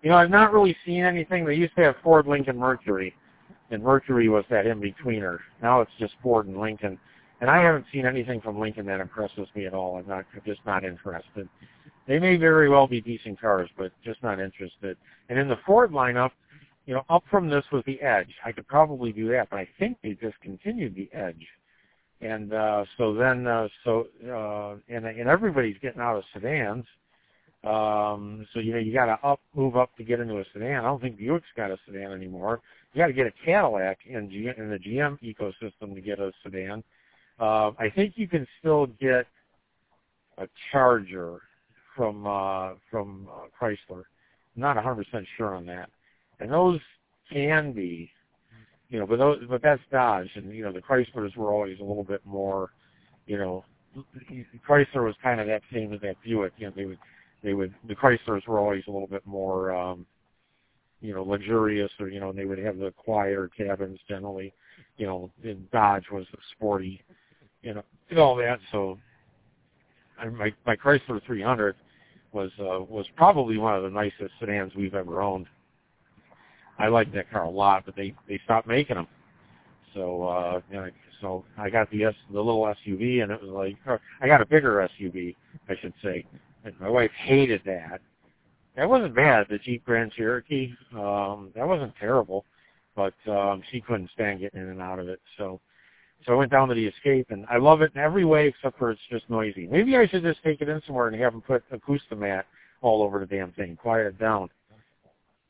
I've not really seen anything. They used to have Ford, Lincoln, Mercury, and Mercury was that in-betweener. Now it's just Ford and Lincoln. And I haven't seen anything from Lincoln that impresses me at all. I'm just not interested. They may very well be decent cars, but just not interested. And in the Ford lineup, up from this was the Edge. I could probably do that, but I think they discontinued the Edge. And and everybody's getting out of sedans. So you got to move up to get into a sedan. I don't think Buick's got a sedan anymore. You got to get a Cadillac in the GM ecosystem to get a sedan. I think you can still get a Charger from Chrysler. I'm not 100% sure on that. And those can be, but that's Dodge, and the Chryslers were always a little bit more, Chrysler was kind of that same as that Buick. The Chryslers were always a little bit more, luxurious, or they would have the quieter cabins generally. And Dodge was sporty, and all that. So my Chrysler 300 was probably one of the nicest sedans we've ever owned. I liked that car a lot, but they stopped making them. So so I got the little SUV, and it was like, I got a bigger SUV, I should say. And my wife hated that. That wasn't bad, the Jeep Grand Cherokee. That wasn't terrible, but she couldn't stand getting in and out of it. So I went down to the Escape, and I love it in every way except for it's just noisy. Maybe I should just take it in somewhere and have them put Acoustimat all over the damn thing, quiet it down.